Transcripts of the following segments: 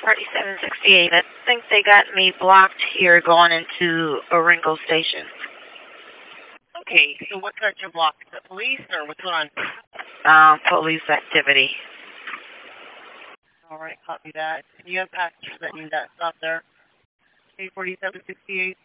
4768. I think they got me blocked here going into Oringo Station. Okay, so what got you blocked? The police or what's going on? Police activity. All right, copy that. Do you have passengers that need that stop there? Okay, 4768.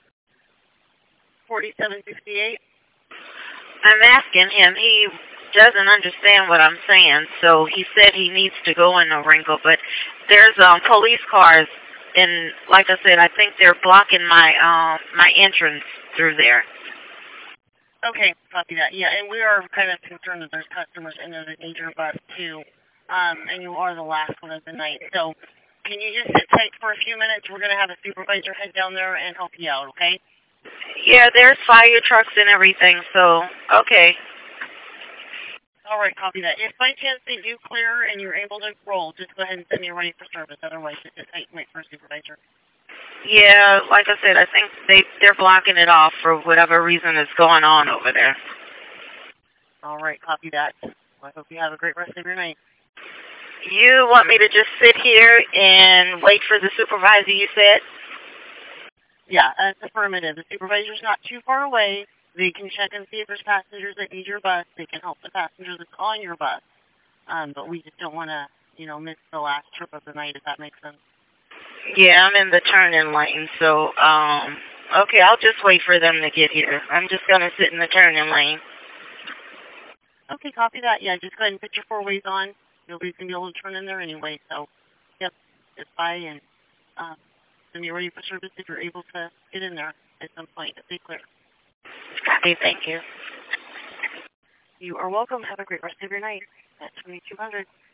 4768. I'm asking him. He doesn't understand what I'm saying, so he said he needs to go in Oringo, but there's police cars, and like I said, I think they're blocking my entrance through there. Okay, copy that. Yeah, and we are kind of concerned that there's customers in the danger bus too, and you are the last one of the night. So can you just sit tight for a few minutes? We're going to have a supervisor head down there and help you out, okay? Yeah, there's fire trucks and everything, so okay. All right, copy that. If by chance they do clear and you're able to roll, just go ahead and send me ready for service. Otherwise, just sit tight and wait for a supervisor. Yeah, like I said, I think they're blocking it off for whatever reason is going on over there. All right, copy that. Well, I hope you have a great rest of your night. You want me to just sit here and wait for the supervisor, you said? Yeah, that's affirmative. The supervisor's not too far away. They can check and see if there's passengers that need your bus. They can help the passengers that's on your bus. But we just don't want to, miss the last trip of the night, if that makes sense. Yeah, I'm in the turn-in lane, so, okay, I'll just wait for them to get here. I'm just going to sit in the turn-in lane. Okay, copy that. Yeah, just go ahead and put your four ways on. Nobody's going to be able to turn in there anyway, so, yep, just by and send me ready for service if you're able to get in there at some point if they clear. Copy, thank you. You are welcome. Have a great rest of your night at 2200.